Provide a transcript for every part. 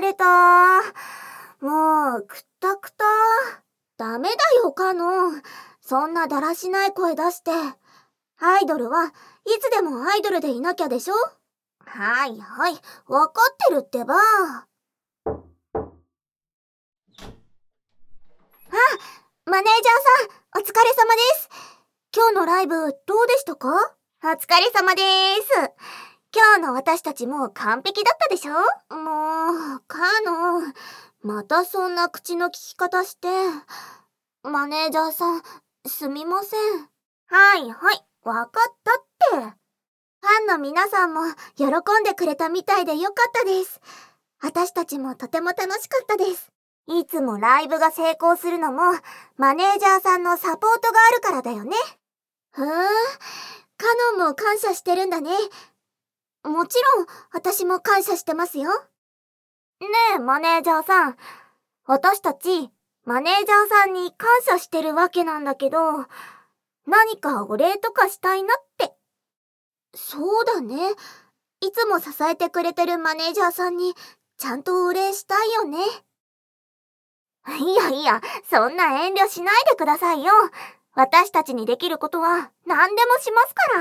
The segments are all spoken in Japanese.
れた。もう、くったくた。ダメだよ、カノン。そんなだらしない声出して。アイドルはいつでもアイドルでいなきゃでしょ？はいはい、わかってるってば。マネージャーさん、お疲れ様です。今日のライブどうでしたか？お疲れ様です。今日の私たちも完璧だったでしょ？もう、カノン、またそんな口の利き方して。マネージャーさん、すみません。はいはい、わかったって。ファンの皆さんも喜んでくれたみたいでよかったです。私たちもとても楽しかったです。いつもライブが成功するのもマネージャーさんのサポートがあるからだよね。カノンも感謝してるんだね。もちろん私も感謝してますよ。ねえマネージャーさん、私たちマネージャーさんに感謝してるわけなんだけど、何かお礼とかしたいなって。そうだね。いつも支えてくれてるマネージャーさんにちゃんとお礼したいよね。いやいや、そんな遠慮しないでくださいよ。私たちにできることは何でもしますから。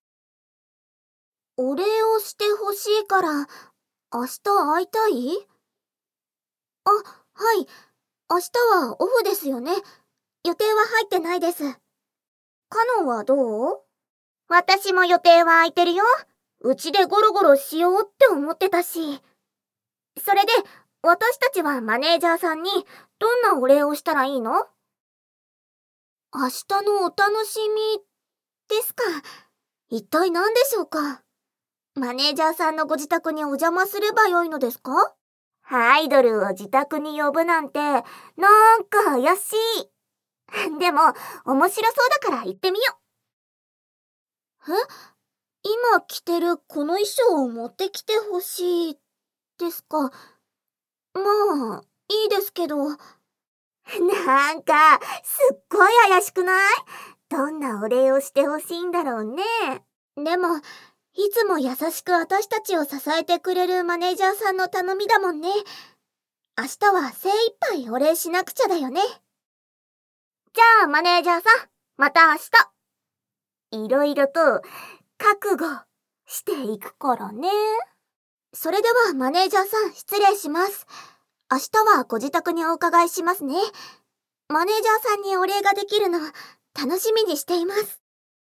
お礼をしてほしいから、明日会いたい？あ、はい。明日はオフですよね。予定は入ってないです。カノンはどう？私も予定は空いてるよ。うちでゴロゴロしようって思ってたし。それで、私たちはマネージャーさんにどんなお礼をしたらいいの？明日のお楽しみですか。一体何でしょうか。マネージャーさんのご自宅にお邪魔すればよいのですか？アイドルを自宅に呼ぶなんて、なんか怪しい。でも、面白そうだから行ってみよう。今着てるこの衣装を持ってきてほしいですか。まあ、いいですけど。なんか、すっごい怪しくない？どんなお礼をしてほしいんだろうね。でも、いつも優しく私たちを支えてくれるマネージャーさんの頼みだもんね。明日は精一杯お礼しなくちゃだよね。じゃあマネージャーさん、また明日。いろいろと覚悟していくからね。それではマネージャーさん、失礼します。明日はご自宅にお伺いしますね。マネージャーさんにお礼ができるの楽しみにしています。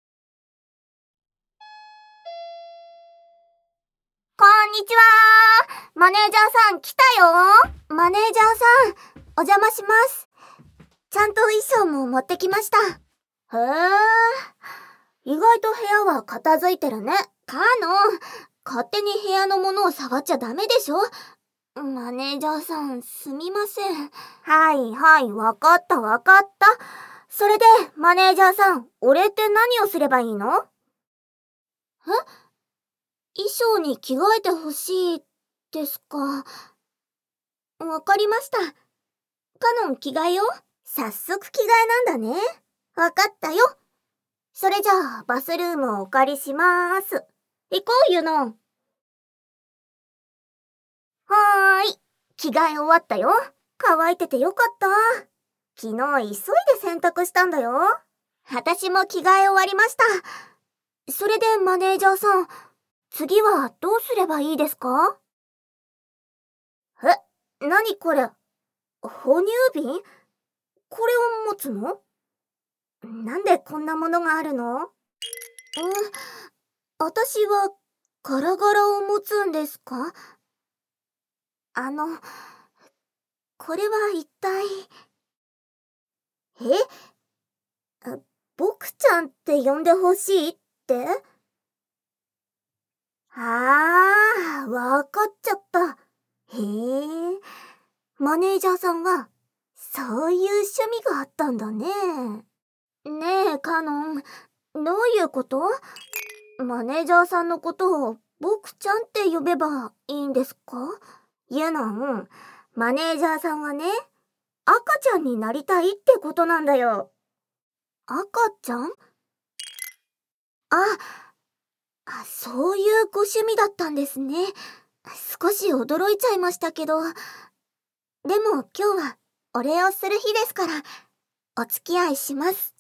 こんにちは。マネージャーさん来たよ。マネージャーさん、お邪魔します。ちゃんと衣装も持ってきました。へえ、意外と部屋は片付いてるね。カノン、勝手に部屋のものを触っちゃダメでしょ。マネージャーさん、すみません。はいはい、わかったわかった。それで、マネージャーさん、俺って何をすればいいの？衣装に着替えてほしいですか。わかりました。カノン着替えよう。早速着替えなんだね。わかったよ。それじゃあ、バスルームをお借りしまーす。行こう、ユノン。はーい。着替え終わったよ。乾いててよかった。昨日急いで洗濯したんだよ。私も着替え終わりました。それでマネージャーさん、次はどうすればいいですか？何これ？哺乳瓶？これを持つの？なんでこんなものがあるの？私はガラガラを持つんですか？あの、これは一体。あ、僕ちゃんって呼んでほしいって？わかっちゃった。へえ、マネージャーさんは、そういう趣味があったんだね。ねえ、カノン、どういうこと？マネージャーさんのことを僕ちゃんって呼べばいいんですか？ユノン、マネージャーさんはね、赤ちゃんになりたいってことなんだよ。赤ちゃん？あ、そういうご趣味だったんですね。 少し驚いちゃいましたけど、でも今日はお礼をする日ですから、お付き合いします。